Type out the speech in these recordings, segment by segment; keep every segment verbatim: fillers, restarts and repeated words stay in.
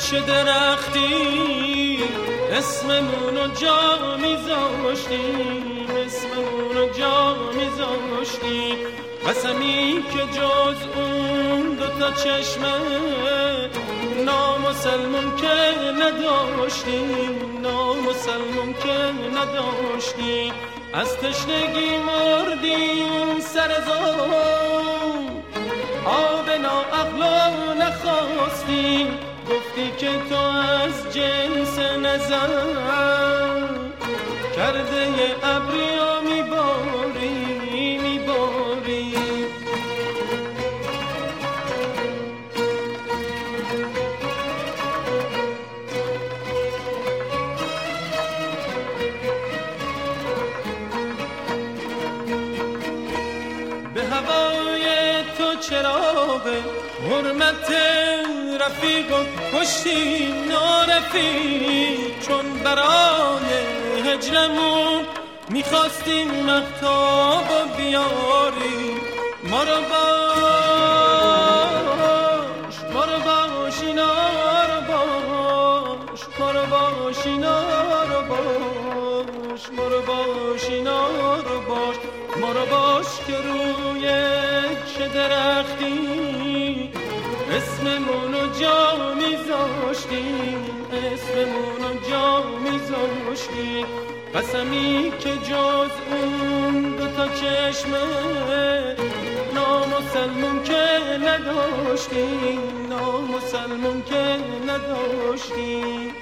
چه درختی اسممونو جا میذاشتیم، اسممونو جا میذاشتیم. قسمی که جز اون دوتا چشمه نامسلمون که نداشتیم، نامسلمون که نداشتیم. از تشنگی مردیم سر زون، آب ناعقلا نخواستیم. گفتی که تو از جنس نظر کرده یه ابریا میباری میباری. به هوای تو چراغ حرمت رفیق و کشتی نارفیق، چون برای هجرمون میخواستیم مهتاب و بیاری. ما رو باش ما رو باش اینا رو باش، ما رو باش اینا رو باش، ما رو باش اینا رو باش. ما رو باش که روی چه درختی اسممونو جا میذاشتیم، اسممونو جا میذاشتیم. قسمی که جز اون دوتا چشمه نامسلمون که نداشتیم، نامسلمون که نداشتیم.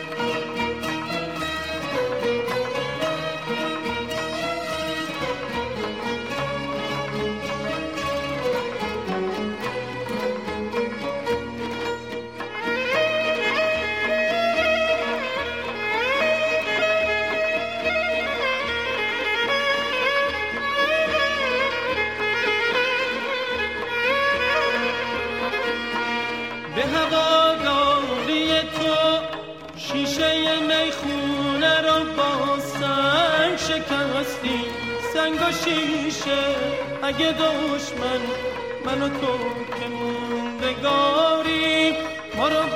به هواداری تو شیشه میخونه رو با سنگ شکستی، سنگ و شیشه. اگه دشمن من و تو که موندگاری، ما رو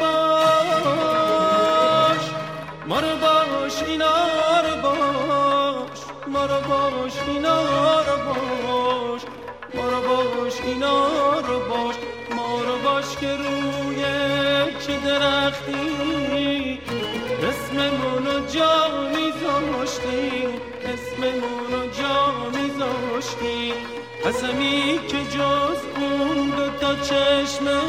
باش ما رو باش اینا رو باش، ما رو باش اینا رو باش، ما رو باش اینا رو باش. ما رو باش که روی چه درختی اسممونو جا میذاشتیم، اسممونو جا میذاشتیم. قسمی که جز اون دوتا چشمه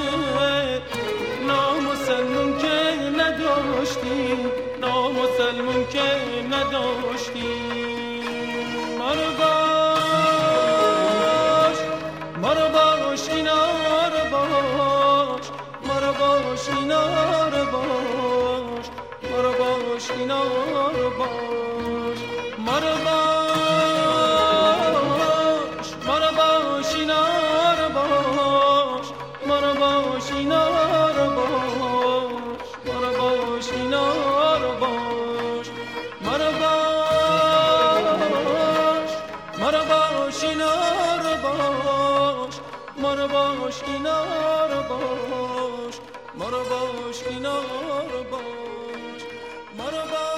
نامسلمون که نداشتیم، نامسلمون که نداشتیم. ما رو باش ما رو باش اینا رو باش، ما رو باش اینا رو باش، ما رو باش اینا رو باش. ما رو باش ما رو باش اینا رو باش، ما رو باش اینا رو باش، ما رو باش اینا رو باش. ما رو باش ما رو باش اینا رو باش، ما رو باش اینا رو باش، ما رو باش اینا رو باش، ما رو باش.